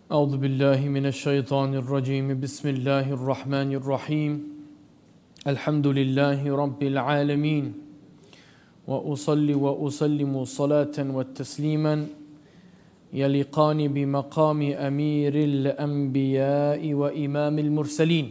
أعوذ بالله من الشيطان الرجيم بسم الله الرحمن الرحيم الحمد لله رب العالمين وأصلي وأسلم صلاة وتسليما يليقان بمقام أمير الأنبياء وإمام المرسلين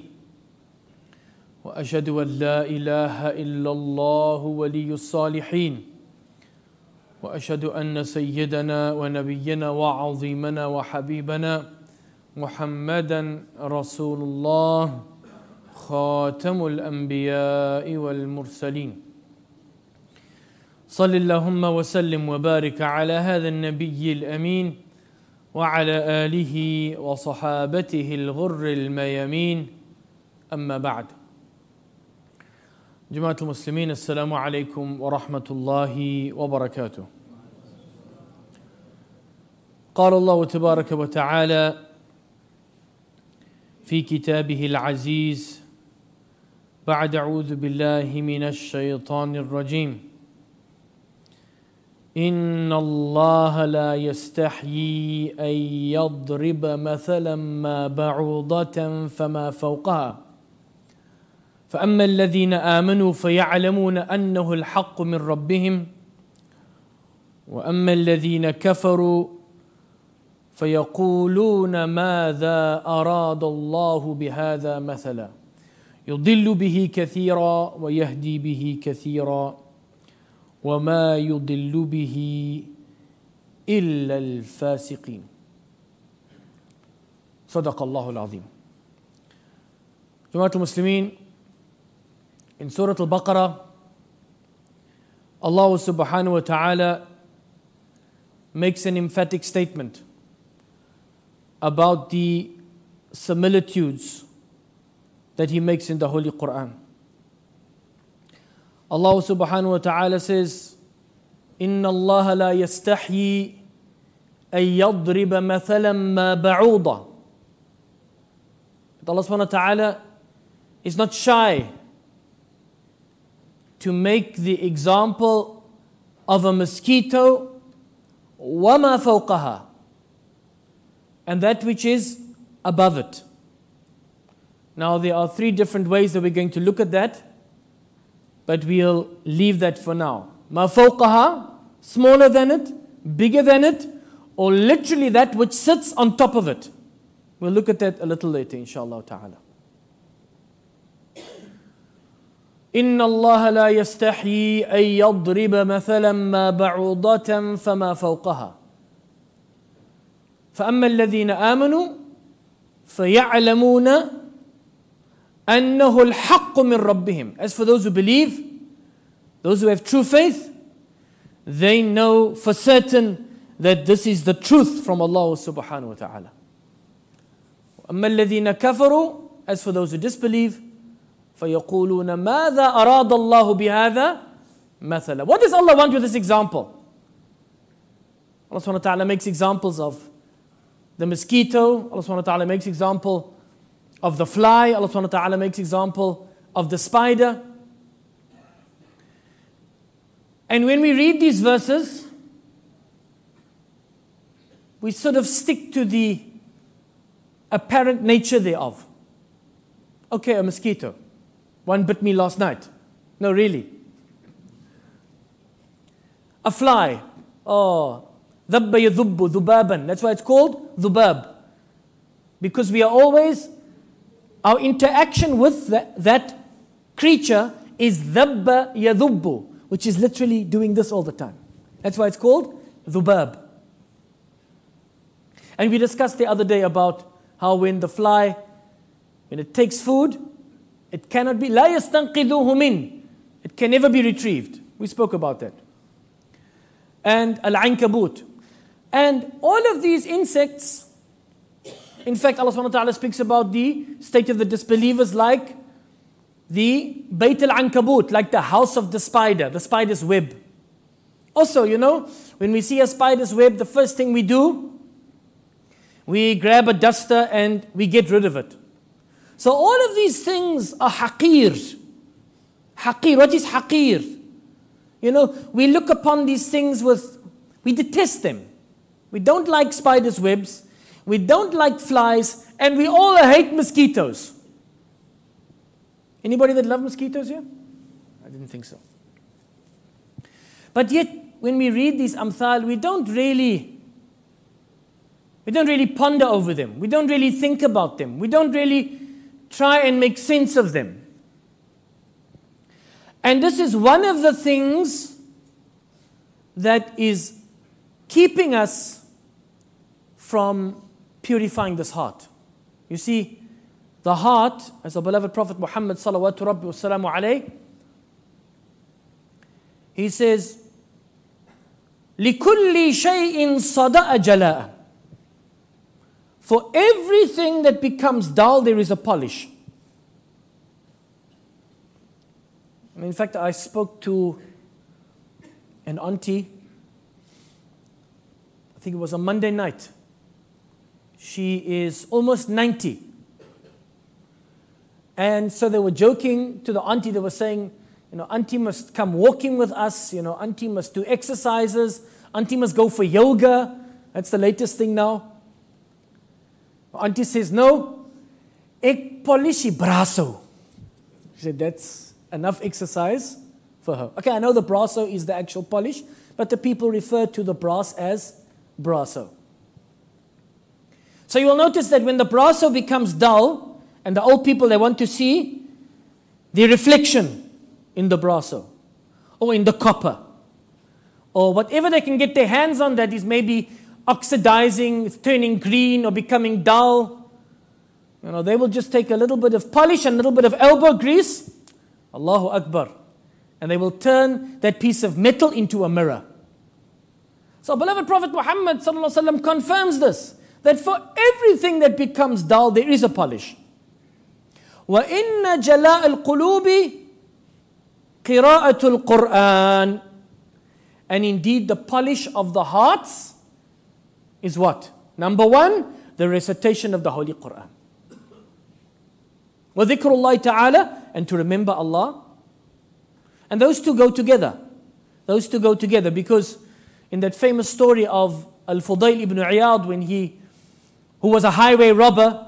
وأشهد أن لا إله إلا الله ولي الصالحين وأشهد أن سيدنا ونبينا وعظيمنا وحبيبنا محمدا رسول الله خاتم الأنبياء والمرسلين صل اللهم وسلم وبارك على هذا النبي الأمين وعلى آله وصحابته الغر الميامين أما بعد جماعة المسلمين السلام عليكم ورحمة الله وبركاته. قال الله تبارك وتعالى في كتابه العزيز بعد أعوذ بالله من الشيطان الرجيم إن الله لا يستحيي أن يضرب مثلا ما بعوضة فما فوقها فأما الذين آمنوا فيعلمون أنه الحق من ربهم وأما الذين كفروا فيقولون ماذا أراد الله بهذا مثلا يضل به كثيرا ويهدي به كثيرا وما يضل به إلا الفاسقين. صدق الله العظيم. جماعة المسلمين, in Surah Al-Baqarah, Allah subhanahu wa ta'ala makes an emphatic statement about the similitudes that He makes in the Holy Quran. Allah subhanahu wa ta'ala says, إِنَّ اللَّهَ لَا يَسْتَحْيِي أَن يَضْرِبَ مَثَلًا مَا بَعُوضًا. But Allah subhanahu wa ta'ala is not shy to make the example of a mosquito وَمَا فَوْقَهَا, and that which is above it. Now there are three different ways that we're going to look at that, but we'll leave that for now. مَا فَوْقَهَا, smaller than it, bigger than it, or literally that which sits on top of it. We'll look at that a little later, inshallah ta'ala. إن الله لا يستحيي أن يضرب مثلا ما بعوضة فما فوقها فأما الذين آمنوا فيعلمون أنه الحق من ربهم. As for those who believe, those who have true faith, they know for certain that this is the truth from Allah subhanahu wa ta'ala. أما الذين كفروا, as for those who disbelieve, فَيَقُولُونَ مَاذَا أَرَادَ اللَّهُ بِهَذَا مَثَلًا. What does Allah want with this example? Allah subhanahu wa ta'ala makes examples of the mosquito. Allah subhanahu wa ta'ala makes example of the fly. Allah subhanahu wa ta'ala makes example of the spider. And when we read these verses, we sort of stick to the apparent nature thereof. Okay, a mosquito. One bit me last night. No, really. A fly. Oh, ذَبَّ يَذُبُّ ذُبَابًا. That's why it's called dhubab. Because we are always, our interaction with that creature is ذَبَّ يَذُبُّ, which is literally doing this all the time. That's why it's called dhubab. And we discussed the other day about how when the fly, when it takes food, it cannot be, لا يستنقذوه من, it can never be retrieved. We spoke about that. And al-ankabut. And all of these insects, in fact, Allah subhanahu wa ta'ala speaks about the state of the disbelievers like the Bayt al-Ankabut, like the house of the spider's web. Also, you know, when we see a spider's web, the first thing we do, we grab a duster and we get rid of it. So all of these things are haqir. Haqir, what is haqir? You know, we look upon these things we detest them. We don't like spiders' webs. we don't like flies, and we all hate mosquitoes. Anybody that love mosquitoes here? I didn't think so. But yet, when we read these amthal, we don't really ponder over them. We don't really think about them. We don't really try and make sense of them. And this is one of the things that is keeping us from purifying this heart. You see, the heart, as our beloved Prophet Muhammad salawatu rabbi wa salamu alayhi, he says, لِكُلِّ شَيْءٍ صَدَأَ جَلَاءً. For everything that becomes dull, there is a polish. And in fact, I spoke to an auntie, I think it was a Monday night. She is almost 90. And so they were joking to the auntie. They were saying, auntie must come walking with us. Auntie must do exercises. Auntie must go for yoga. That's the latest thing now. Auntie says, no, ek polishi braso. She said, that's enough exercise for her. Okay, I know the braso is the actual polish, but the people refer to the brass as braso. So you will notice that when the braso becomes dull, and the old people, they want to see the reflection in the braso, or in the copper, or whatever they can get their hands on that is maybe oxidizing, turning green, or becoming dull. They will just take a little bit of polish and a little bit of elbow grease, Allahu Akbar, and they will turn that piece of metal into a mirror. So beloved Prophet Muhammad sallallahu alaihi wasallam confirms this, that for everything that becomes dull, there is a polish. وَإِنَّ جَلَاءَ الْقُلُوبِ قِرَاءَةُ الْقُرْآنِ. And indeed, the polish of the hearts is what? Number one, the recitation of the Holy Quran. وَذِكْرُ اللَّهِ تَعَالَى, and to remember Allah. And those two go together. Those two go together, because in that famous story of Al-Fudayl ibn Iyad, who was a highway robber,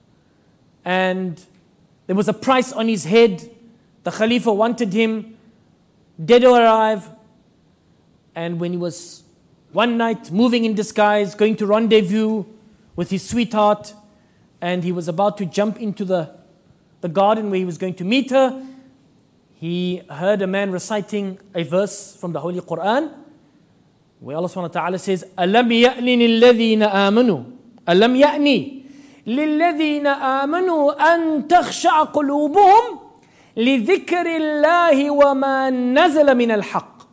and there was a price on his head. The Khalifa wanted him dead or alive. And when he was one night moving in disguise, going to rendezvous with his sweetheart, and he was about to jump into the garden where he was going to meet her, he heard a man reciting a verse from the Holy Quran, where Allah subhanahu wa ta'ala says, أَلَمْ يَأْنِ لِلَّذِينَ آمَنُوا أَلَمْ يَأْنِ لِلَّذِينَ آمَنُوا أَن تَخْشَعَ قُلُوبُهُمْ لِذِكْرِ اللَّهِ وَمَا نَزَلَ مِنَ الْحَقِّ.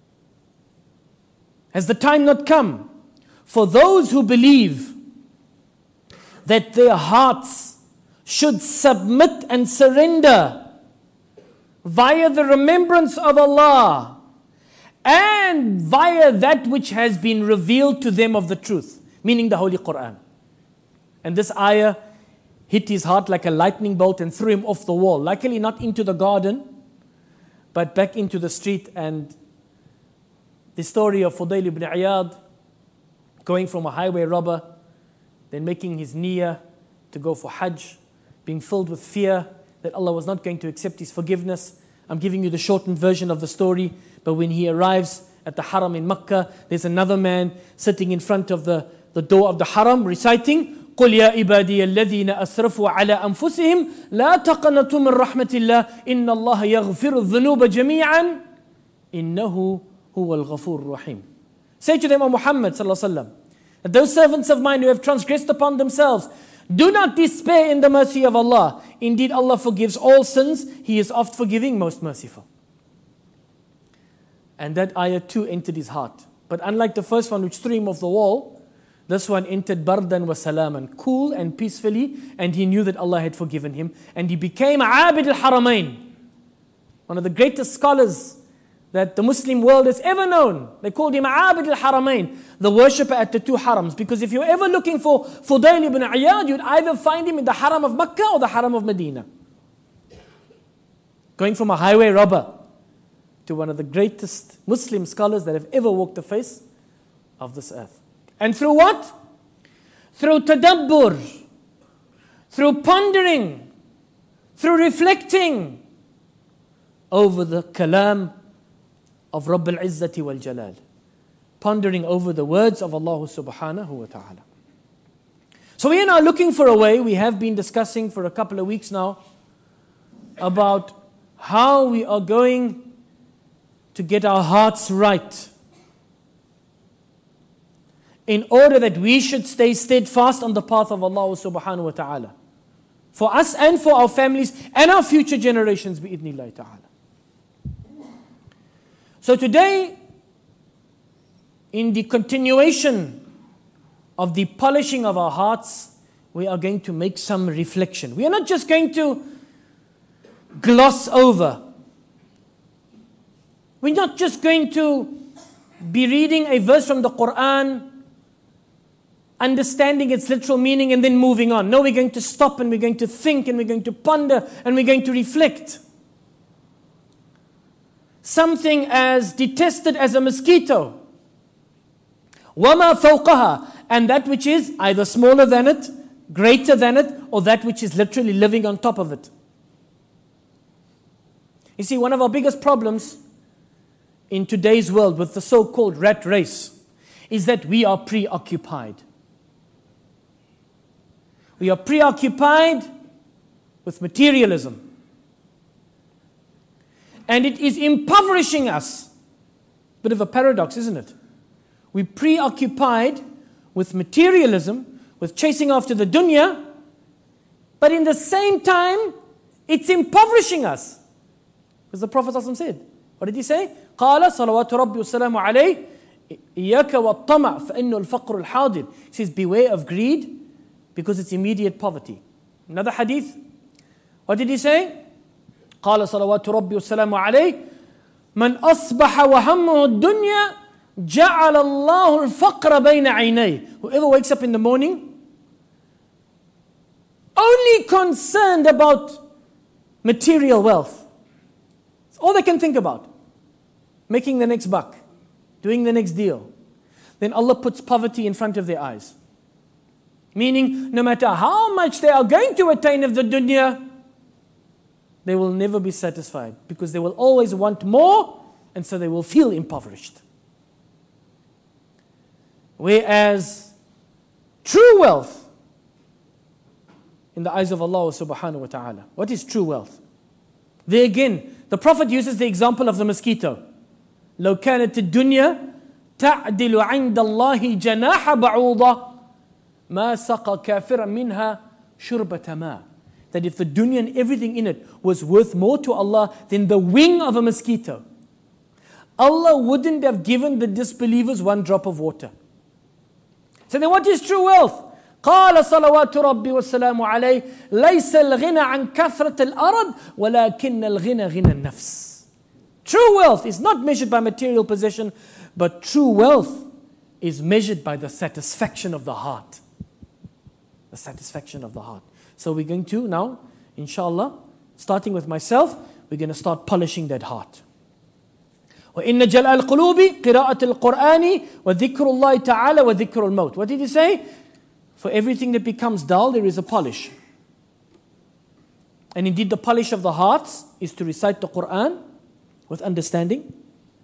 Has the time not come for those who believe that their hearts should submit and surrender via the remembrance of Allah and via that which has been revealed to them of the truth, meaning the Holy Quran? And this ayah hit his heart like a lightning bolt and threw him off the wall. Luckily not into the garden, but back into the street. And the story of Fudayl ibn Iyad going from a highway robber, then making his niyyah to go for Hajj, being filled with fear that Allah was not going to accept his forgiveness. I'm giving you the shortened version of the story, but when he arrives at the Haram in Makkah, there's another man sitting in front of the door of the Haram reciting, قُلْ يَا إِبَادِيَ الَّذِينَ أَسْرَفُوا عَلَىٰ أَنفُسِهِمْ لَا تَقْنَطُوا مِنْ رَحْمَةِ اللَّهِ إِنَّ اللَّهَ يَغْفِرُ الذُّنُوبَ جَمِيعًا إِنَّهُ هُوَ الْغَفُورُ الرَّحِيمُ. Say to them, O Muhammad sallallahu alaihi wasallam, that those servants of mine who have transgressed upon themselves, do not despair in the mercy of Allah. Indeed, Allah forgives all sins. He is oft forgiving, most merciful. And that ayah too entered his heart. But unlike the first one which threw him off the wall, this one entered bardan wa salaman, cool and peacefully, and he knew that Allah had forgiven him, and he became Abid al-Haramain, one of the greatest scholars that the Muslim world has ever known. They called him Abid al-Haramain, the worshipper at the two harams, because if you're ever looking for Fudayl ibn Iyad, you'd either find him in the Haram of Makkah or the Haram of Medina. Going from a highway robber to one of the greatest Muslim scholars that have ever walked the face of this earth. And through what? through tadabbur, through pondering, through reflecting over the kalam of Rabb al-Izzati wal-Jalal. Pondering over the words of Allah subhanahu wa ta'ala. So we are now looking for a way, we have been discussing for a couple of weeks now, about how we are going to get our hearts right, in order that we should stay steadfast on the path of Allah subhanahu wa ta'ala, for us and for our families and our future generations, bi'idhnillahi ta'ala. So today, in the continuation of the polishing of our hearts, we are going to make some reflection. We are not just going to gloss over. We're not just going to be reading a verse from the Quran, understanding its literal meaning and then moving on. No, we're going to stop and we're going to think and we're going to ponder and we're going to reflect. Something as detested as a mosquito, وَمَا فَوْقَهَا, and that which is either smaller than it, greater than it, or that which is literally living on top of it. You see, one of our biggest problems in today's world with the so-called rat race is that we are preoccupied. We are preoccupied with materialism. And it is impoverishing us. Bit of a paradox, isn't it? We're preoccupied with materialism, with chasing after the dunya, but in the same time, it's impoverishing us. As the Prophet ﷺ said. What did he say? قال صلوات ربي والسلام عليه إياك والطمع فإنه الفقر الحاضر. He says, beware of greed, because it's immediate poverty. Another hadith. What did he say? قال صلوات ربي والسلام عليه من أصبح وهمه الدنيا جعل الله الفقر بين عينيه. Whoever wakes up in the morning only concerned about material wealth. It's all they can think about. Making the next buck, doing the next deal. Then Allah puts poverty in front of their eyes. Meaning, no matter how much they are going to attain of the dunya, they will never be satisfied, because they will always want more, and so they will feel impoverished. Whereas true wealth in the eyes of Allah subhanahu wa ta'ala, what is true wealth? There again, the Prophet uses the example of the mosquito. لو كانت الدنيا تعدل عند الله جناح بعوضة ما سقى كافرا منها شربة ماء. That if the dunya and everything in it was worth more to Allah than the wing of a mosquito, Allah wouldn't have given the disbelievers one drop of water. So then what is true wealth? قال صلوات ربي والسلام عليه ليس الغنى عن كثرة الأرض ولكن الغنى غنى النفس. True wealth is not measured by material possession, but true wealth is measured by the satisfaction of the heart. The satisfaction of the heart. So we're going to now, inshallah, starting with myself, we're going to start polishing that heart. وَإِنَّ جَلْءَ الْقُلُوبِ قِرَاءَةِ الْقُرْآنِ وَذِكْرُ اللَّهِ تَعَالَى وَذِكْرُ الْمَوْتِ. What did he say? For everything that becomes dull, there is a polish. And indeed the polish of the hearts is to recite the Qur'an with understanding,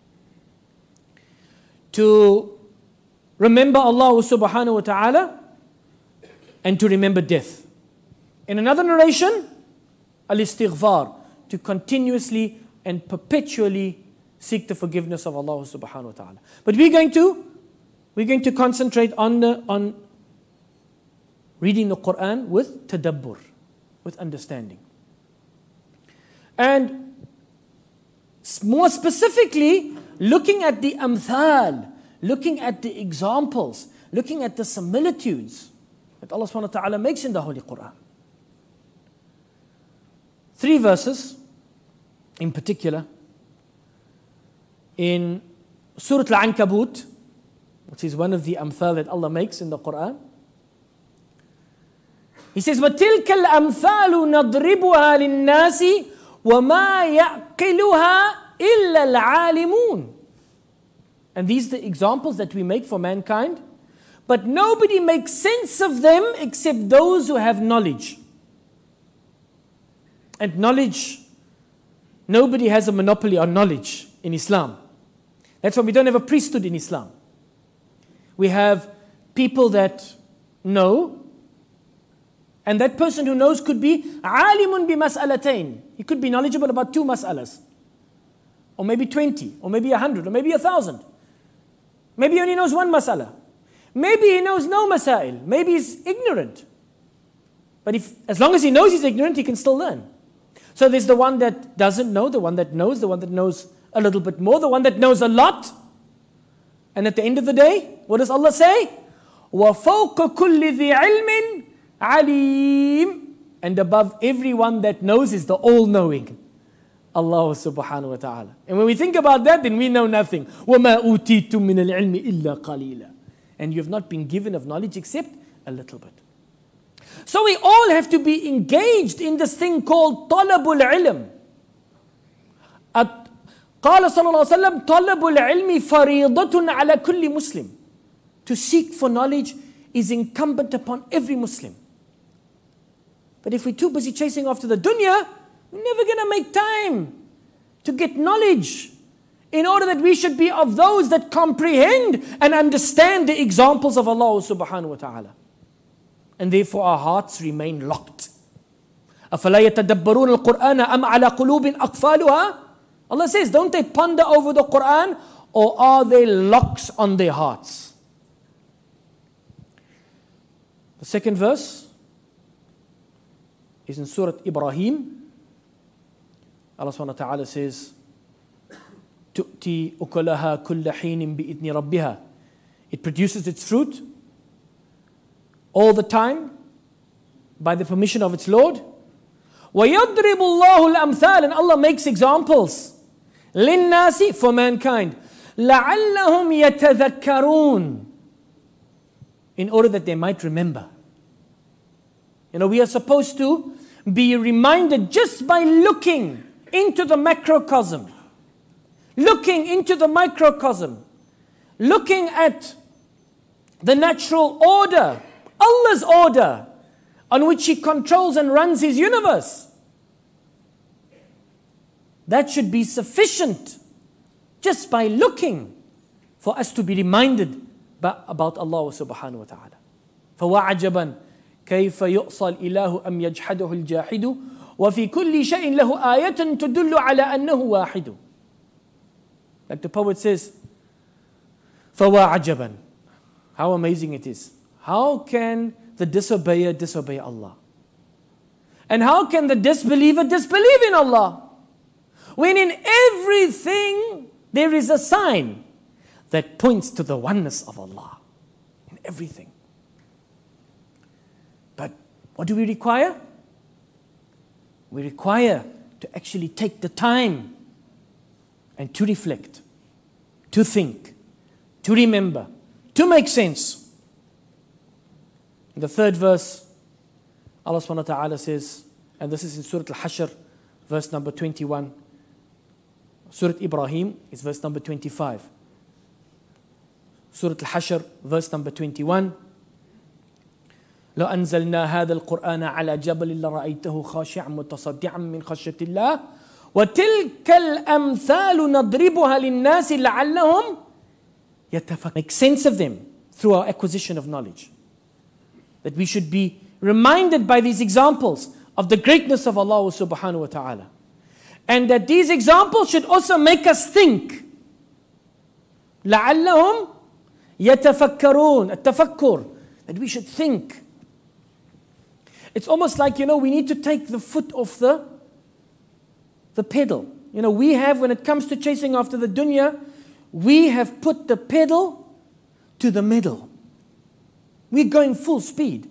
to remember Allah subhanahu wa ta'ala, and to remember death. In another narration, al-istighfar, to continuously and perpetually seek the forgiveness of Allah subhanahu wa ta'ala. But we're going to concentrate on reading the Quran with tadabbur, with understanding. And more specifically, looking at the amthal, looking at the examples, looking at the similitudes that Allah subhanahu wa ta'ala makes in the Holy Quran. 3 verses in particular in Surah Al-Ankabut, which is one of the amthal that Allah makes in the Quran. He says, وَتِلْكَ الْأَمْثَالُ نَضْرِبُهَا لِلنَّاسِ وَمَا يَعْقِلُهَا إِلَّا الْعَالِمُونَ. And these are the examples that we make for mankind, but nobody makes sense of them except those who have knowledge. And knowledge, nobody has a monopoly on knowledge in Islam. That's why we don't have a priesthood in Islam. We have people that know, and that person who knows could be alimun bi mas'alatain. He could be knowledgeable about 2 mas'alas, or maybe 20, or maybe 100, or maybe 1,000. Maybe he only knows 1 mas'ala. Maybe he knows no masail. Maybe he's ignorant. But as long as he knows he's ignorant, he can still learn. So there's the one that doesn't know, the one that knows a little bit more, the one that knows a lot. And at the end of the day, what does Allah say? وَفَوْقَ كُلِّ ذِي عِلْمٍ عَلِيمٍ. And above everyone that knows is the all-knowing, Allah subhanahu wa ta'ala. And when we think about that, then we know nothing. وَمَا أُوتِيتُم مِّنَ الْعِلْمِ إِلَّا قَلِيلًا. And you have not been given of knowledge except a little bit. So we all have to be engaged in this thing called طلب العلم. قال صلى الله عليه وسلم طلب العلم فريضة على كل مسلم. To seek for knowledge is incumbent upon every Muslim. But if we're too busy chasing after the dunya, we're never going to make time to get knowledge, in order that we should be of those that comprehend and understand the examples of Allah subhanahu wa ta'ala. And therefore our hearts remain locked. أَفَلَا يَتَدَبَّرُونَ الْقُرْآنَ أَمْ عَلَى قُلُوبٍ أَقْفَالُهَا. Allah says, don't they ponder over the Quran, or are there locks on their hearts? The second verse is in Surah Ibrahim. Allah subhanahu wa ta'ala says, تُؤْتِي أُكَلَهَا كُلَّ حِينٍ بِإِذْنِ رَبِّهَا. It produces its fruit all the time by the permission of its Lord. وَيَضْرِبُ اللَّهُ الْأَمْثَالِ. And Allah makes examples. لِلنَّاسِ, for mankind. لَعَلَّهُمْ يَتَذَكَّرُونَ. In order that they might remember. We are supposed to be reminded just by looking into the macrocosm, looking into the microcosm, looking at the natural order, Allah's order, on which He controls and runs His universe. That should be sufficient, just by looking, for us to be reminded about Allah subhanahu wa ta'ala. فَوَعَجَبًا كَيْفَ يُؤْصَى الْإِلَهُ أَمْ يَجْحَدُهُ الْجَاحِدُ وَفِي كُلِّ شَيْءٍ لَهُ آيَةٌ تُدُلُّ عَلَى أَنَّهُ واحد. Like the poet says, فَوَعَجَبًا. How amazing it is. How can the disobeyer disobey Allah? And how can the disbeliever disbelieve in Allah? When in everything there is a sign that points to the oneness of Allah. In everything. But what do we require? We require to actually take the time and to reflect, to think, to remember, to make sense. In the third verse, Allah subhanahu wa ta'ala says, and this is in Surah Al-Hashr, verse number 21. Surah Ibrahim is verse number 25. Surah Al-Hashr, verse number 21. لو أنزلنا هذا القرآن على جبل لرأيته خاشعا متصدعا من خشية الله وتلك الأمثال نضربها للناس لعلهم يتفكرون. Make sense of them through our acquisition of knowledge. That we should be reminded by these examples of the greatness of Allah subhanahu wa ta'ala. And that these examples should also make us think. لعلهم يتفكرون. التفكر. That we should think. It's almost like, we need to take the foot off the pedal. We have, when it comes to chasing after the dunya, we have put the pedal to the middle. We're going full speed.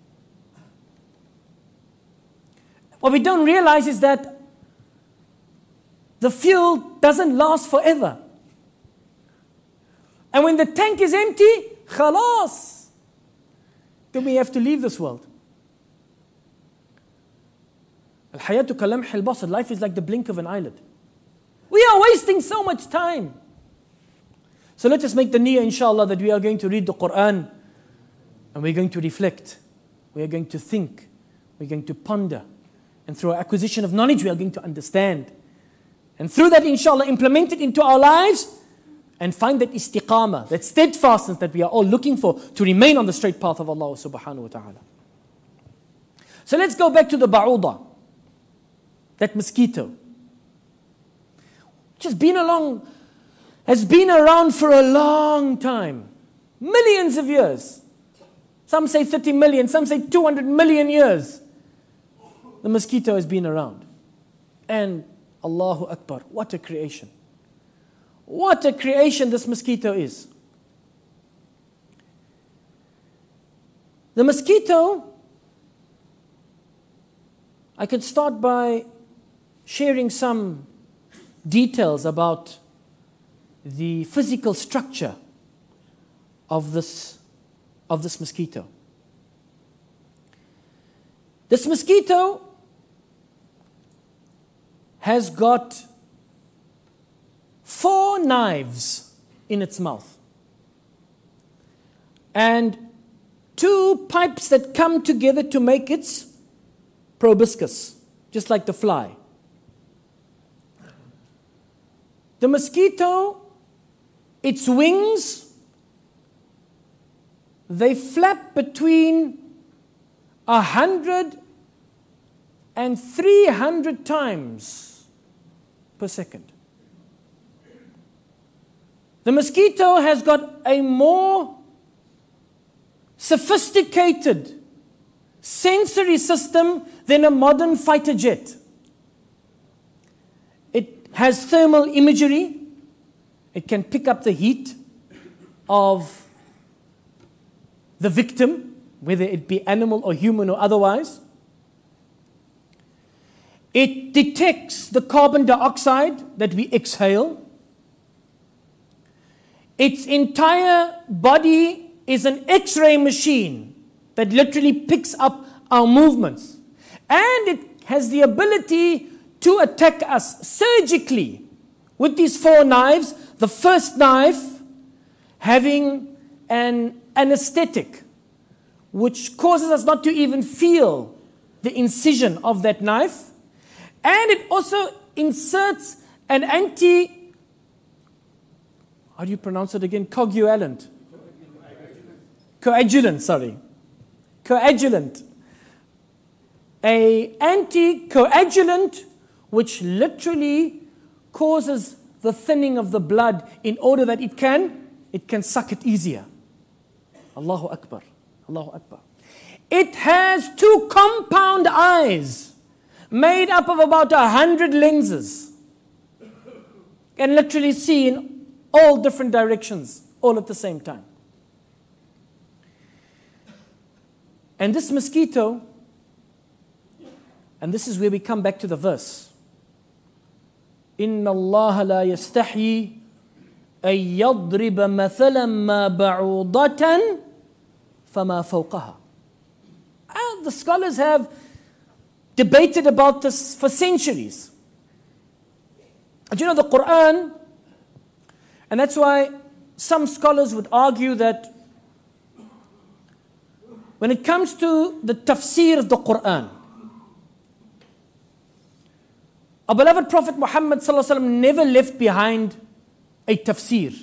What we don't realize is that the fuel doesn't last forever. And when the tank is empty, khalas, then we have to leave this world. Al-hayatu kalamh al-basar. Life is like the blink of an eyelid. We are wasting so much time. So let us make the niyyah, inshallah, that we are going to read the Quran And we're going to reflect. We are going to think. We're going to ponder. And through our acquisition of knowledge, we are going to understand. And through that, inshallah, implement it into our lives and find that istiqamah, that steadfastness that we are all looking for to remain on the straight path of Allah subhanahu wa ta'ala. So let's go back to the ba'udah, that mosquito, which has been around for a long time, millions of years. Some say 30 million, some say 200 million years. The mosquito has been around. And Allahu Akbar, what a creation. What a creation this mosquito is. The mosquito, I could start by sharing some details about the physical structure of this mosquito. This mosquito has got 4 knives in its mouth and 2 pipes that come together to make its proboscis, just like the fly. The mosquito, its wings, they flap between 100 and 300 times per second. The mosquito has got a more sophisticated sensory system than a modern fighter jet. It has thermal imagery. It can pick up the heat of the victim, whether it be animal or human or otherwise. It detects the carbon dioxide that we exhale. Its entire body is an X-ray machine that literally picks up our movements. And it has the ability to attack us surgically with these 4 knives. The first knife having an anesthetic, which causes us not to even feel the incision of that knife. And it also inserts an how do you pronounce it again? Coagulant. Coagulant. An anticoagulant which literally causes the thinning of the blood in order that it can suck it easier. Allahu Akbar. Allahu Akbar. It has 2 compound eyes made up of about 100 lenses. Can literally see in all different directions, all at the same time. And this mosquito, and this is where we come back to the verse. إِنَّ اللَّهَ لَا يَسْتَحْيِي أَن يَضْرِبَ مَثَلًا مَا بَعُوضَةً فَمَا فَوْقَهَا. And the scholars have debated about this for centuries. But you know, the Quran, and that's why some scholars would argue that when it comes to the tafsir of the Quran, our beloved Prophet Muhammad ﷺ never left behind a tafsir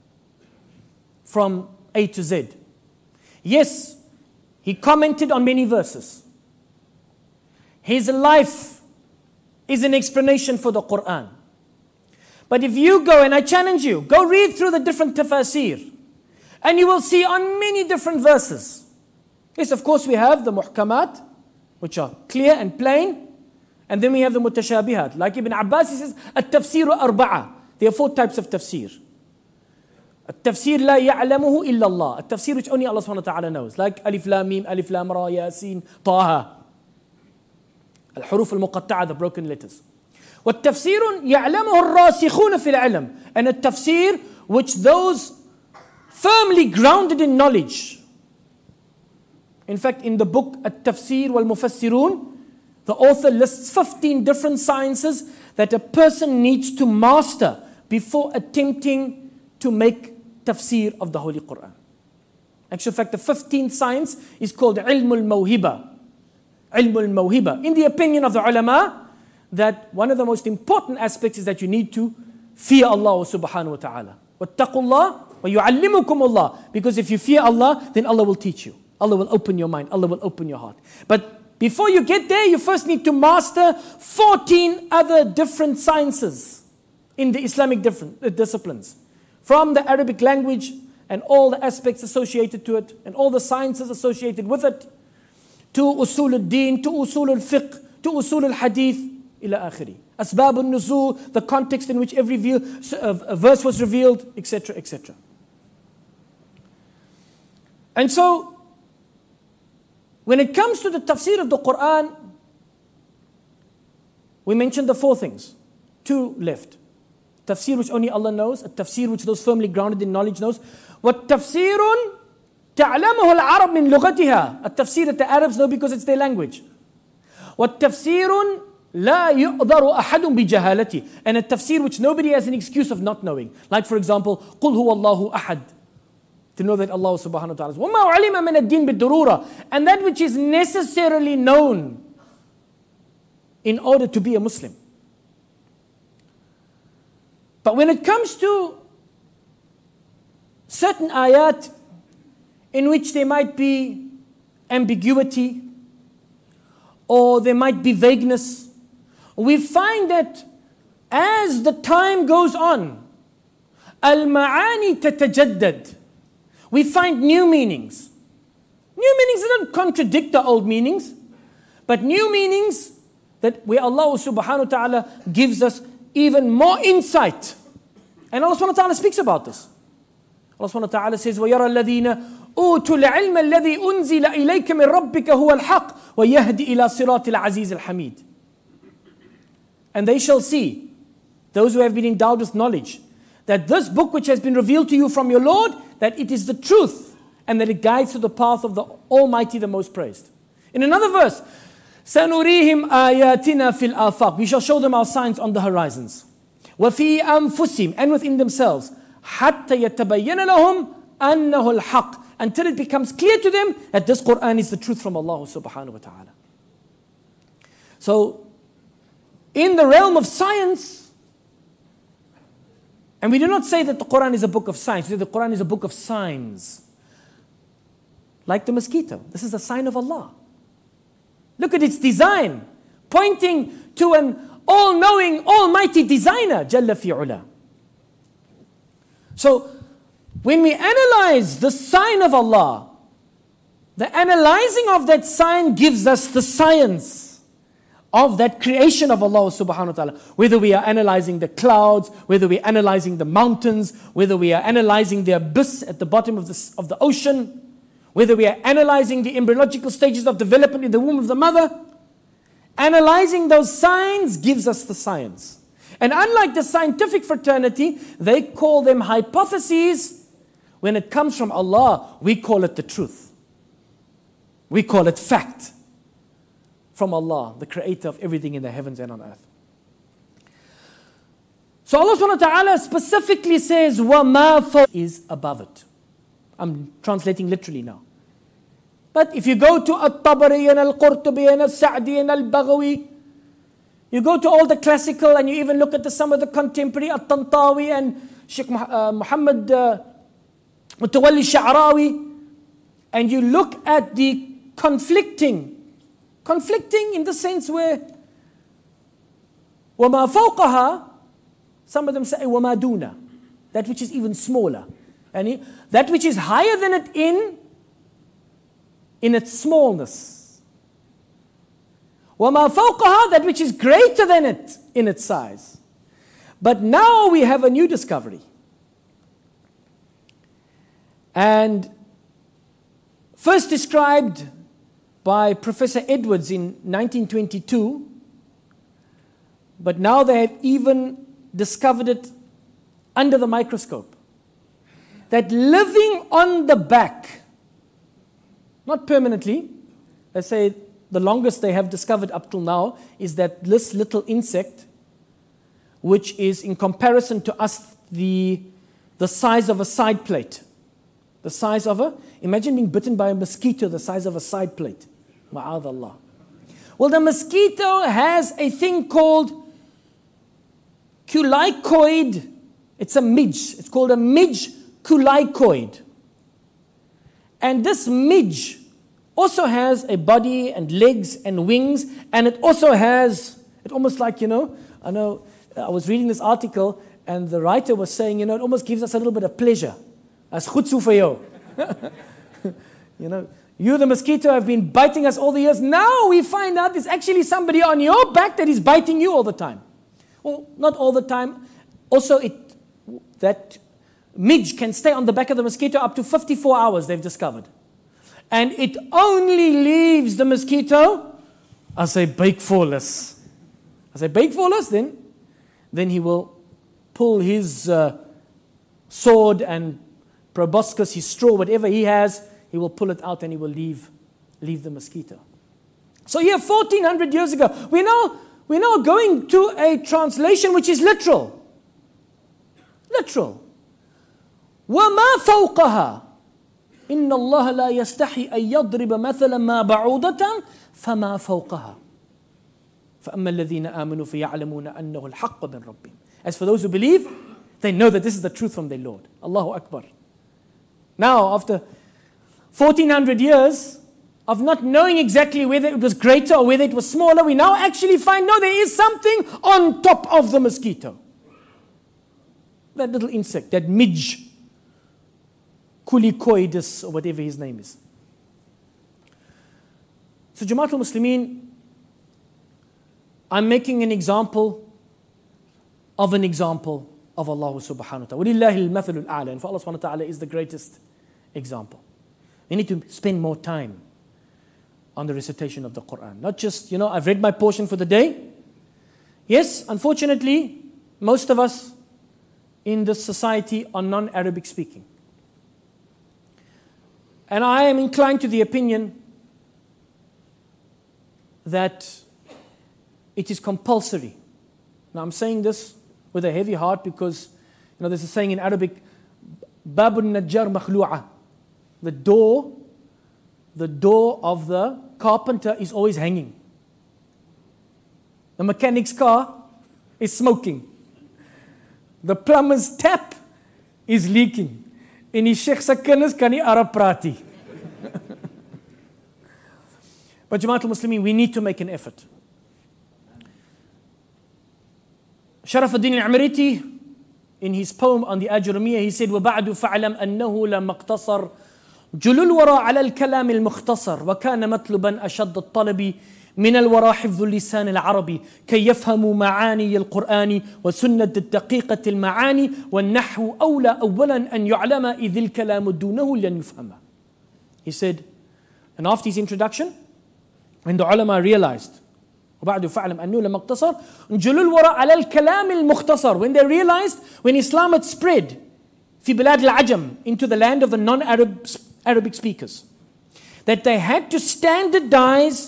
from A to Z. Yes, he commented on many verses. His life is an explanation for the Quran. But if you go, and I challenge you, go read through the different tafsir, and you will see on many different verses. Yes, of course we have the muhkamat, which are clear and plain, and then we have the mutashabihat. Like Ibn Abbas, he says, at-tafsiru arba'a. There are 4 types of tafsir. At-tafsir la ya'lamuhu illa Allah. At-tafsir which only Allah subhanahu wa ta'ala knows. Like Alif Lam Mim, Alif Lam Ra, Yasin, Taha. Al-huruf al-muqatta'a, the broken letters. وَالتَّفْسِيرٌ يَعْلَمُهُ الرَّاسِخُونَ فِي الْعِلْمِ. And a tafsir which those firmly grounded in knowledge. In fact, in the book At-Tafsir wal-Mufassirun, the author lists 15 different sciences that a person needs to master before attempting to make tafsir of the Holy Quran. Actually, in fact, the 15th science is called ilmul mawhiba. Ilmul mawhiba. In the opinion of the ulama, that one of the most important aspects is that you need to fear Allah subhanahu wa ta'ala. Wattaqullah wa yu'allimukumullah. Because if you fear Allah, then Allah will teach you. Allah will open your mind. Allah will open your heart. But before you get there, you first need to master 14 other different sciences in the Islamic disciplines. From the Arabic language and all the aspects associated to it, and all the sciences associated with it, to usul al-din, to usul al-fiqh, to usul al-hadith, ila akhiri. Asbab al-nuzul, the context in which every verse was revealed, etc., etc. And so, when it comes to the tafsir of the Quran, we mentioned the 4 things. 2 left. Tafsir which only Allah knows, a tafsir which those firmly grounded in knowledge knows. What tafsirun تعلمه العرب من لغتها. A tafsir that the Arabs know because it's their language. What tafsirun لا يؤذر أحد بجهالته. And a tafsir which nobody has an excuse of not knowing. Like for example, قل هو الله أحد. To know that Allah subhanahu wa ta'ala is وما علم من الدين بالضرورة. And that which is necessarily known in order to be a Muslim. But when it comes to certain ayat in which there might be ambiguity or there might be vagueness, we find that as the time goes on, al-ma'ani tatajaddad, we find new meanings. New meanings that don't contradict the old meanings, but new meanings that where Allah subhanahu wa ta'ala gives us even more insight. And Allah subhanahu wa ta'ala speaks about this. Allah subhanahu wa ta'ala says, وَيَرَى الَّذِينَ أُوتُوا الْعِلْمَ الَّذِي أُنزِلَ إِلَيْكَ مِنْ رَبِّكَ هُوَ الْحَقِّ وَيَهْدِي إِلَى صِرَاطِ الْعَزِيزِ الْحَمِيدِ. And they shall see, those who have been endowed with knowledge, that this book which has been revealed to you from your Lord, that it is the truth, and that it guides to the path of the Almighty, the Most Praised. In another verse, سَنُرِيهِمْ آيَاتِنَا فِي الْآفَاقِ. We shall show them our signs on the horizons. وَفِي أَنفُسِهِمْ. And within themselves. حَتَّى يَتَبَيَّنَ لَهُمْ أَنَّهُ الْحَقِّ. Until it becomes clear to them that this Quran is the truth from Allah subhanahu wa ta'ala. So, in the realm of science, and we do not say that the Quran is a book of science, we say the Quran is a book of signs. Like the mosquito. This is a sign of Allah. Look at its design, pointing to an all-knowing, almighty designer, Jalla fi'ula. So, when we analyze the sign of Allah, the analyzing of that sign gives us the science of that creation of Allah subhanahu wa ta'ala. Whether we are analyzing the clouds, whether we are analyzing the mountains, whether we are analyzing the abyss at the bottom of the ocean, whether we are analyzing the embryological stages of development in the womb of the mother, analyzing those signs gives us the science. And unlike the scientific fraternity, they call them hypotheses. When it comes from Allah, we call it the truth. We call it fact from Allah, the creator of everything in the heavens and on earth. So Allah subhanahu wa ta'ala specifically says, وَمَا فَوْقَ is above it. I'm translating literally now. But if you go to At-Tabari and Al-Qurtubi and Al-Sa'di and Al-Baghawi, you go to all the classical and you even look at some of the contemporary, At-Tantawi and Sheikh Muhammad Mutawalli Sha'rawi, and you look at the conflicting in the sense where وَمَا فَوْقَهَا, some of them say وَمَا دُونَ, that which is even smaller. And that which is higher than it in its smallness. وَمَا فَوْقَهَا, that which is greater than it in its size. But now we have a new discovery. And first described by Professor Edwards in 1922, but now they have even discovered it under the microscope. That living on the back, not permanently, let's say the longest they have discovered up till now is that this little insect, which is in comparison to us the size of a side plate. the size of imagine being bitten by a mosquito the size of a side plate. Ma'adallah. Well, the mosquito has a thing called culicoid. It's a midge. It's called a midge culicoid. And this midge also has a body and legs and wings, and it also has, it almost like, I was reading this article, and the writer was saying, it almost gives us a little bit of pleasure. As khutsu for you. You, the mosquito, have been biting us all the years. Now we find out there's actually somebody on your back that is biting you all the time. Well, not all the time. Also, that midge can stay on the back of the mosquito up to 54 hours, they've discovered. And it only leaves the mosquito as a bakefulness. As a bakefulness, then he will pull his sword and proboscis, his straw, whatever he has, he will pull it out and he will leave the mosquito. So here, 1400 years ago, we're now going to a translation which is literal. Literal. وَمَا فَوْقَهَا إِنَّ اللَّهَ لَا يَسْتَحِي أَن يَضْرِبَ مَثَلًا مَا بَعُوضَةً فَمَا فَوْقَهَا فَأَمَّا الَّذِينَ آمَنُوا فَيَعْلَمُونَ أَنَّهُ الْحَقُّ مِنْ رَبِّهِمْ. As for those who believe, they know that this is the truth from their Lord. Allahu Akbar. Now, after 1400 years of not knowing exactly whether it was greater or whether it was smaller, we now actually find, no, there is something on top of the mosquito. That little insect, that midge, Culicoidus, or whatever his name is. So Jamaatul Muslimin, I'm making an example of Allah subhanahu wa ta'ala. وَلِلَّهِ الْمَثَلُ الْأَعْلَى. And for Allah subhanahu wa ta'ala is the greatest example. We need to spend more time on the recitation of the Quran. Not just, I've read my portion for the day. Yes, unfortunately, most of us in this society are non-Arabic speaking. And I am inclined to the opinion that it is compulsory. Now I'm saying this with a heavy heart because, there's a saying in Arabic, Babun Najjar Makhlu'a. The door of the carpenter is always hanging. The mechanic's car is smoking. The plumber's tap is leaking. En die sheikh se kinders kan nie Arab praat nie. But Jamaatul Muslimin, we need to make an effort. Sharaf ad-Din al-Amriti, in his poem on the Ajurumiyya, he said, وَبَعْدُ فَعْلَمْ أَنَّهُ لَمَقْتَصَرْ جُلُ الْوَرَى عَلَى الْكَلَامِ الْمُخْتَصَرْ وَكَانَ مَطْلُبًا أَشَدَّ الطَّلَبِ من الورى حفظ اللسان العربي كي يفهموا معاني القرآن وسنة الدقيقة المعاني والنحو أولى أولا أن يعلم إذ الكلام دونه لن يفهم. He said, and after his introduction, when the ulama realized وبعد فعلم أنه لم اقتصر جل الورى على الكلام المختصر, when they realized, when Islam had spread في بلاد العجم, into the land of the non-Arabic speakers, that they had to standardize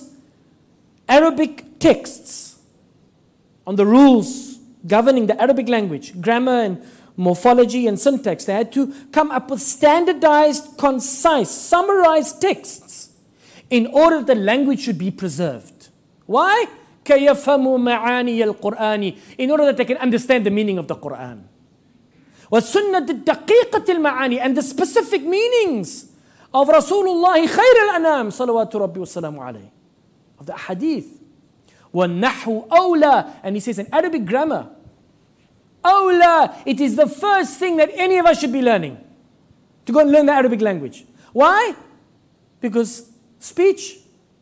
Arabic texts on the rules governing the Arabic language, grammar and morphology and syntax. They had to come up with standardized, concise, summarized texts in order that the language should be preserved. Why? كَيْ يَفْهَمُوا مَعَانِيَ الْقُرْآنِ, in order that they can understand the meaning of the Quran. وَسُنَّةِ الدَّقِيقَةِ الْمَعَانِ, and the specific meanings of Rasulullah خَيْرَ الْأَنَامِ صَلَوَاتُ رَبِّي وَالسَّلَامُ عَلَيْهِ, of the hadith. وَالنَّحْوُ أَوْلَى, and he says in Arabic grammar, أَوْلَى, it is the first thing that any of us should be learning, to go and learn the Arabic language. Why? Because speech,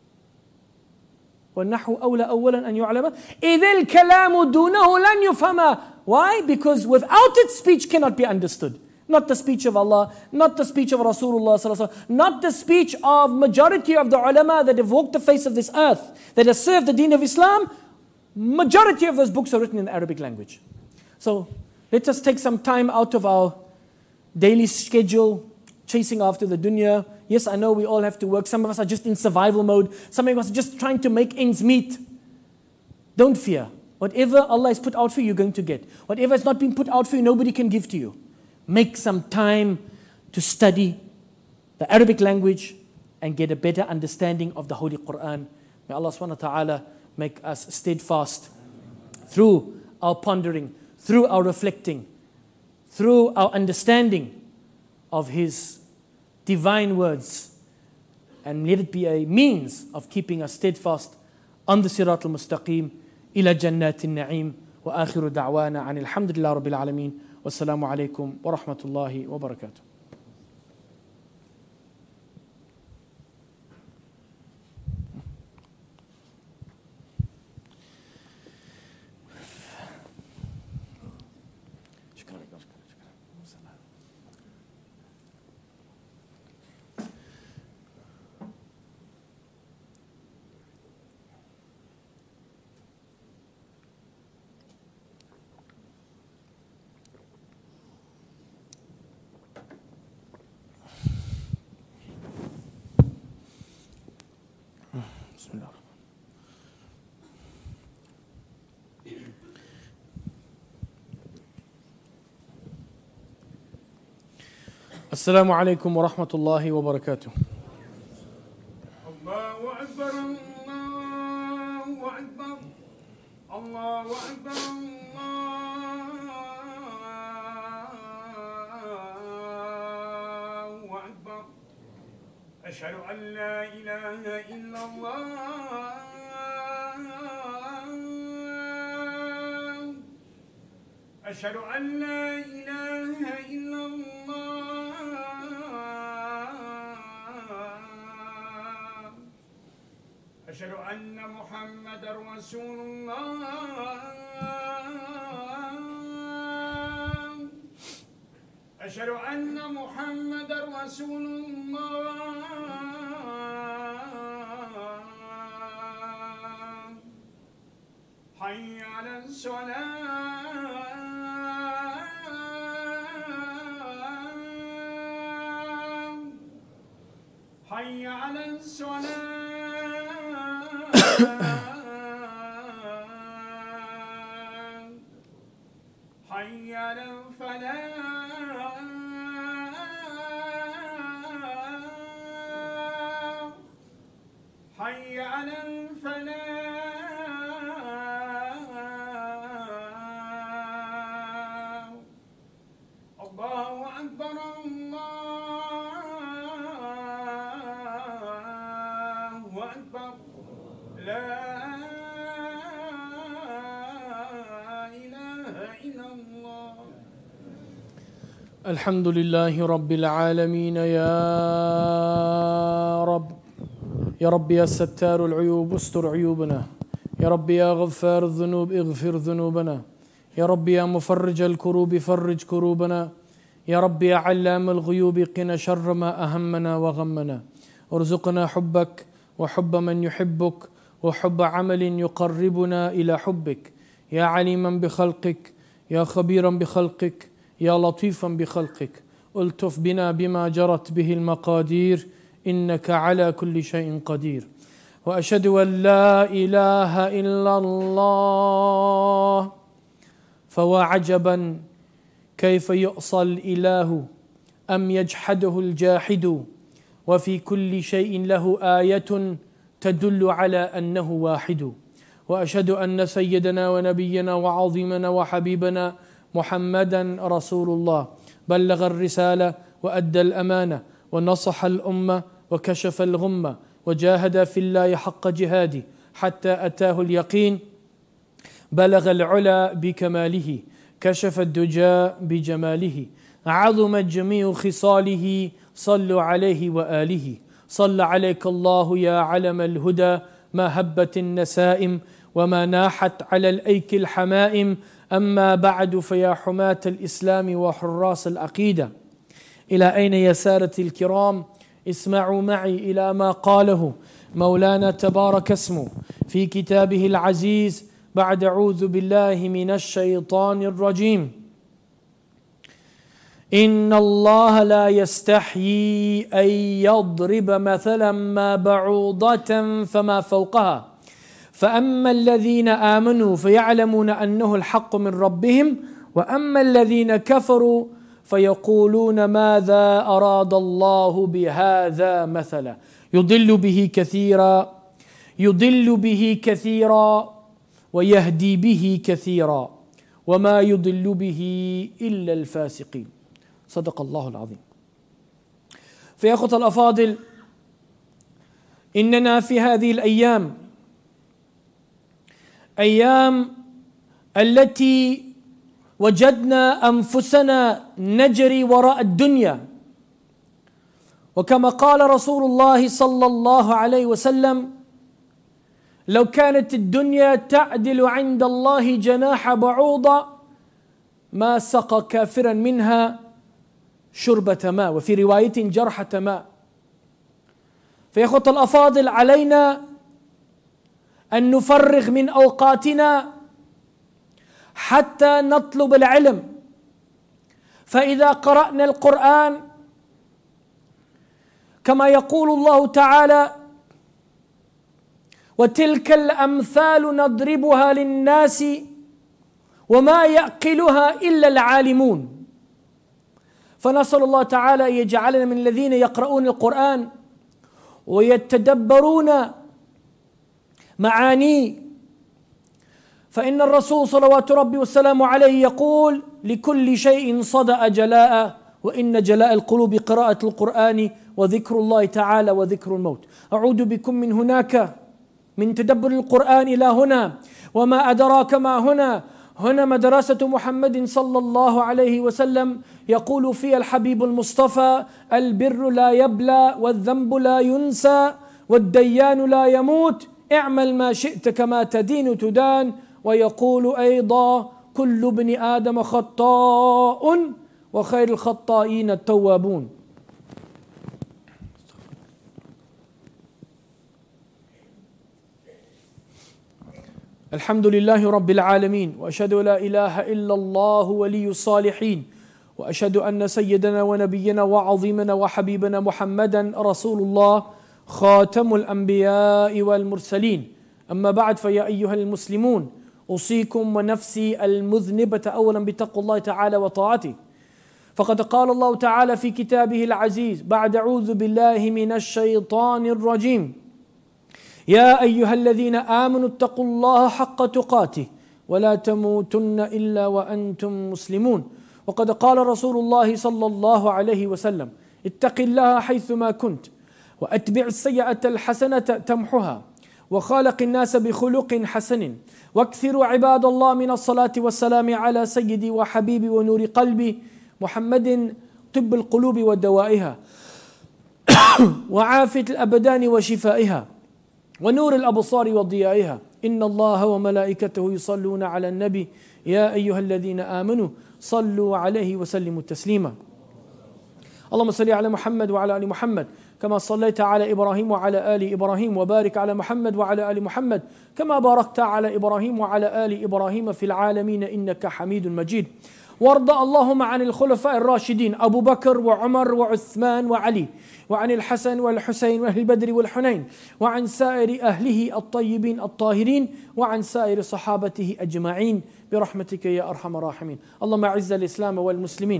وَالنَّحْوُ أَوْلَى أَوَّلًا أَنْ يُعْلَمَ إِذِ الْكَلَامُ دُونَهُ لَنْ يُفْهَمَ. Why? Because without it, speech cannot be understood. Not the speech of Allah, not the speech of Rasulullah, not the speech of majority of the ulama that have walked the face of this earth, that have served the deen of Islam. Majority of those books are written in the Arabic language. So let us take some time out of our daily schedule, chasing after the dunya. Yes, I know we all have to work. Some of us are just in survival mode. Some of us are just trying to make ends meet. Don't fear. Whatever Allah has put out for you, you're going to get. Whatever has not been put out for you, nobody can give to you. Make some time to study, the Arabic language and get a better understanding of the Holy Quran. May Allah subhanahu wa ta'ala make us steadfast through our pondering, through our reflecting, through our understanding of His divine words, and let it be a means of keeping us steadfast on the Sirat al-Mustaqim ila Jannatin Na'im. Wa akhiru da'wana an alhamdulillah rabbil alameen. Wassalamu alaikum wa rahmatullahi wa barakatuh. السلام عليكم ورحمة الله وبركاته. الله أكبر الله أكبر الله أكبر الله أكبر أشهد أن لا إله إلا الله أشهد أن لا إله إلا الله أشهد أن محمدا رسول الله أشهد أن محمدا رسول الله حي على الصلاة حي على الصلاة حي على الفلاح حي على الفلاح الله أكبر الله أكبر لا الحمد لله رب العالمين. يا رب يا ستار العيوب استر عيوبنا. يا رب يا غفار الذنوب اغفر ذنوبنا. يا رب يا مفرج الكروب فرج كروبنا. يا رب يا علام الغيوب قنا شر ما أهمنا وغمنا. ارزقنا حبك وحب من يحبك وحب عمل يقربنا إلى حبك. يا عليما بخلقك يا خبيرا بخلقك يا لطيفا بخلقك الطف بنا بما جرت به المقادير إنك على كل شيء قدير. وأشهد أن لا إله إلا الله. فوا عجبا كيف يعصى الإله أم يجحده الجاحد وفي كل شيء له آية تدل على أنه واحد. وأشهد أن سيدنا ونبينا وعظيمنا وحبيبنا محمدا رسول الله بلغ الرسالة وأدى الأمانة ونصح الأمة وكشف الغمة وجاهد في الله حق جهاده حتى أتاه اليقين. بلغ العلا بكماله كشف الدجى بجماله عظمت جميع خصاله صلوا عليه وآله. صلى عليك الله يا علم الهدى ما هبت النسائم وما ناحت على الأيك الحمائم. أما بعد فيا حماة الإسلام وحراس العقيدة إلى أين يا سادتي الكرام؟ اسمعوا معي إلى ما قاله مولانا تبارك اسمه في كتابه العزيز بعد أعوذ بالله من الشيطان الرجيم. إن الله لا يستحيي أن يضرب مثلا ما بعوضة فما فوقها فأما الذين آمنوا فيعلمون أنه الحق من ربهم وأما الذين كفروا فيقولون ماذا أراد الله بهذا مثلا يضل به كثيرا ويهدي به كثيرا وما يضل به إلا الفاسقين. صدق الله العظيم. فيا أخوة الأفاضل، إننا في هذه الأيام التي وجدنا أنفسنا نجري وراء الدنيا، وكما قال رسول الله صلى الله عليه وسلم: لو كانت الدنيا تعدل عند الله جناح بعوضة ما سقى كافرا منها شربة ماء، وفي رواية جرحة ماء. فيا أخوة الأفاضل، علينا أن نفرغ من أوقاتنا حتى نطلب العلم. فإذا قرأنا القرآن كما يقول الله تعالى: وتلك الأمثال نضربها للناس وما يعقلها إلا العالمون. فنسأل الله تعالى أن يجعلنا من الذين يقرؤون القرآن ويتدبرون معانيه. فإن الرسول صلوات ربي وسلامه عليه يقول: لكل شيء صدأ جلاء، وإن جلاء القلوب قراءة القرآن وذكر الله تعالى وذكر الموت. أعود بكم من هناك، من تدبر القرآن إلى هنا، وما أدراك ما هنا مدرسة محمد صلى الله عليه وسلم، يقول فيها الحبيب المصطفى: البر لا يبلى والذنب لا ينسى والديان لا يموت، اعمل ما شئت كما تدين تدان. ويقول أيضا: كل ابن آدم خطاء وخير الخطائين التوابون. الحمد لله رب العالمين، وأشهد لا إله إلا الله ولي الصالحين، وأشهد أن سيدنا ونبينا وعظيمنا وحبيبنا محمدا رسول الله خاتم الأنبياء والمرسلين. أما بعد، فيا أيها المسلمون، أوصيكم ونفسي المذنبة أولا بتقوى الله تعالى وطاعته. فقد قال الله تعالى في كتابه العزيز بعد: أعوذ بالله من الشيطان الرجيم: يا أيها الذين آمنوا اتقوا الله حق تقاته ولا تموتن إلا وأنتم مسلمون. وقد قال رسول الله صلى الله عليه وسلم: اتق الله حيثما كنت وأتبع السيئة الحسنة تمحها وخالق الناس بخلق حسن واكثروا عباد الله من الصلاة والسلام على سيدي وحبيبي ونور قلبي محمد، طب القلوب ودوائها وعافية الأبدان وشفائها ونور الأبصار وضيائها. إن الله وملائكته يصلون على النبي يا أيها الذين آمنوا صلوا عليه وسلموا تسليما. اللهم صل على محمد وعلى آل محمد كما صليت على إبراهيم وعلى آل إبراهيم، وبارك على محمد وعلى آل محمد كما باركت على إبراهيم وعلى آل إبراهيم في العالمين إنك حميد مجيد. وارض اللهم عن الخلفاء الراشدين أبو بكر وعمر وعثمان وعلي، وعن الحسن والحسين وأهل البدر والحنين، وعن سائر أهله الطيبين الطاهرين، وعن سائر صحابته أجمعين برحمتك يا أرحم الراحمين. اللهم أعز الإسلام والمسلمين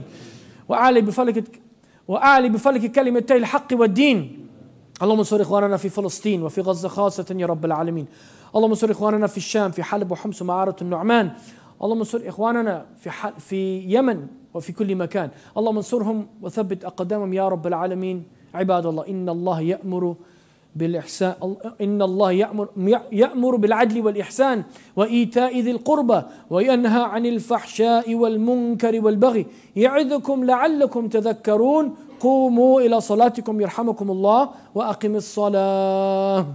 وأعلي بفلك كلمتي الحق والدين. اللهم انصر إخواننا في فلسطين وفي غزة خاصة يا رب العالمين. اللهم انصر إخواننا في الشام، في حلب وحمص ومعارة النعمان. اللهم انصر إخواننا في يمن وفي كل مكان. اللهم انصرهم وثبت أقدامهم يا رب العالمين. عباد الله، إن الله يأمر بالإحسان، إن الله يأمر بالعدل والإحسان وإيتاء ذي القربى وينهى عن الفحشاء والمنكر والبغي يعظكم لعلكم تذكرون. قوموا إلى صلاتكم يرحمكم الله وأقم الصلاة.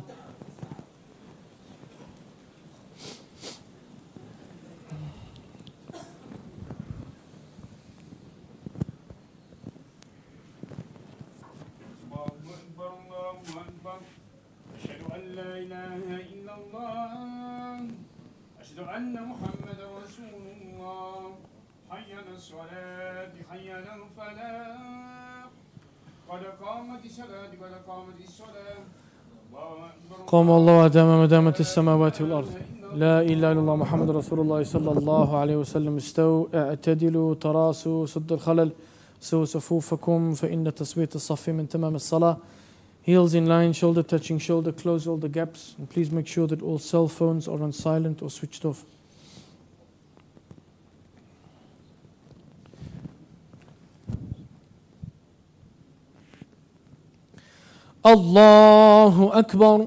لا إله إلا الله، أشهد أن محمدا رسول الله، حي على الصلاة حي على الفلاح، قد قامت الصلاة قد قامت الصلاة. قام الله ما دامت السماوات والأرض، لا إله إلا الله محمد رسول الله صلى الله عليه وسلم. استووا اعتدلوا تراصوا سد الخلل سووا صفوفكم فإن تسوية الصف من تمام الصلاة. Heels in line, shoulder touching shoulder, close all the gaps. And please make sure that all cell phones are on silent or switched off. Allahu Akbar.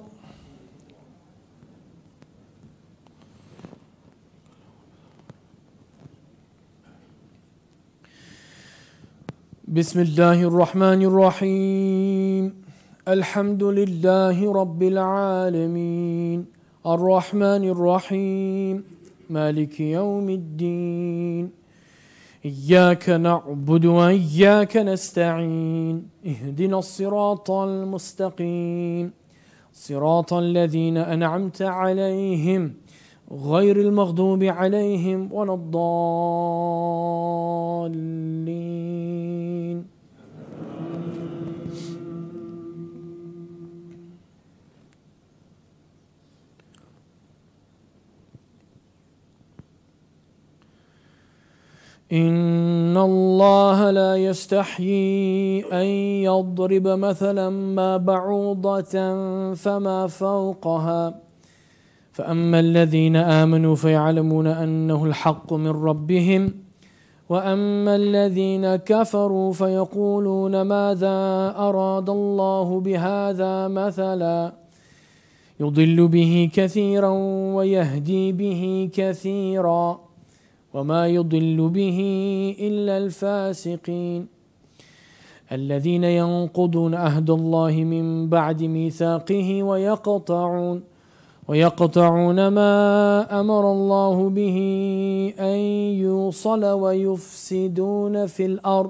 بسم الله الرحمن الرحيم. الحمد لله رب العالمين الرحمن الرحيم مالك يوم الدين إياك نعبد وإياك نستعين اهدنا الصراط المستقيم صراط الذين أنعمت عليهم غير المغضوب عليهم ولا الضالين. إن الله لا يستحيي أن يضرب مثلا ما بعوضة فما فوقها فأما الذين آمنوا فيعلمون أنه الحق من ربهم وأما الذين كفروا فيقولون ماذا أراد الله بهذا مثلا يضل به كثيرا ويهدي به كثيرا وما يضل به إلا الفاسقين الذين ينقضون عهد الله من بعد ميثاقه ويقطعون ما أمر الله به أن يوصل ويفسدون في الأرض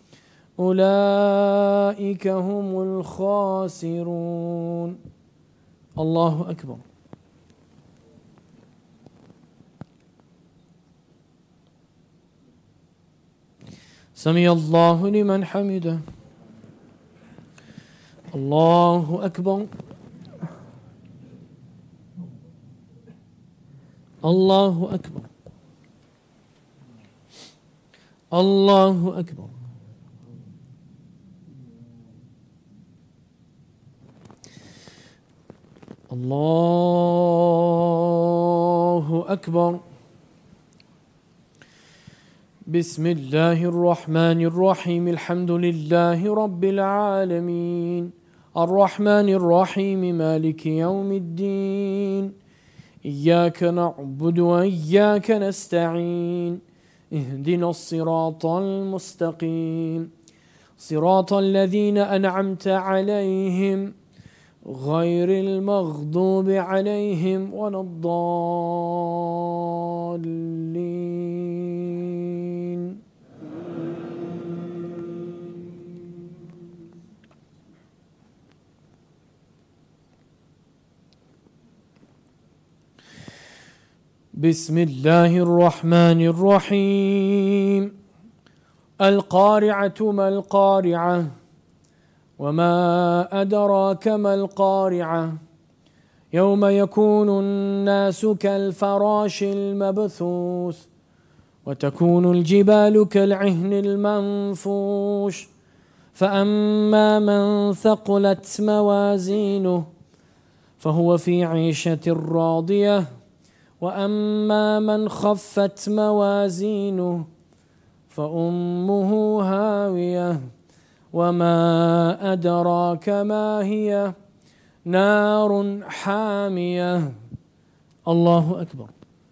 أولئك هم الخاسرون. الله أكبر. سمع الله لمن حمده. الله أكبر. الله أكبر. الله أكبر. الله أكبر. بسم الله الرحمن الرحيم الحمد لله رب العالمين الرحمن الرحيم مالك يوم الدين إياك نعبد وإياك نستعين اهدنا الصراط المستقيم صراط الذين أنعمت عليهم غير المغضوب عليهم ولا الضالين. بسم الله الرحمن الرحيم القارعة ما القارعة وما أدراك ما القارعة يوم يكون الناس كالفراش المبثوث وتكون الجبال كالعهن المنفوش فأما من ثقلت موازينه فهو في عيشة راضية وأما من خفت موازينه فأمه هاوية وما أدراك ما هي نار حامية. الله أكبر.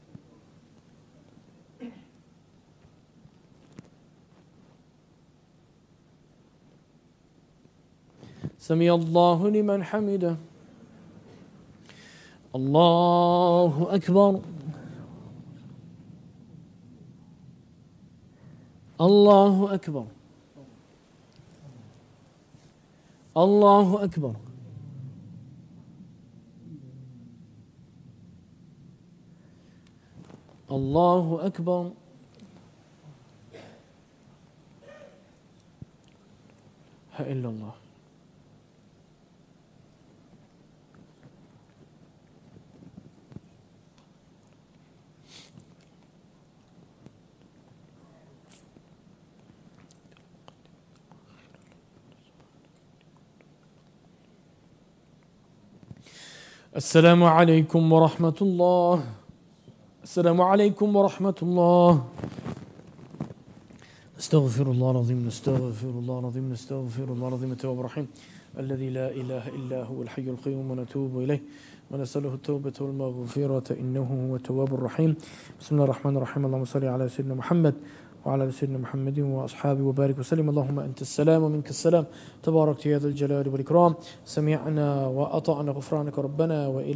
سمع الله لمن حمده. الله أكبر. الله أكبر. الله أكبر. الله أكبر. لا إله إلا الله. السلام عليكم ورحمة الله. السلام عليكم ورحمة الله. نستغفر الله العظيم، نستغفر الله العظيم، نستغفر الله العظيم التواب الرحيم الذي لا إله إلا هو الحي القيوم، ونتوب إليه ونسأله التوبة والمغفرة إنه هو التواب الرحيم. بسم الله الرحمن الرحيم. اللهم صل على سيدنا محمد وعلى آل سيدنا محمد وأصحابه وبارك وسلم. اللهم أنت السلام ومنك السلام، تبارك يا ذا الجلال والإكرام. سمعنا وأطعنا، غفرانك ربنا وإلى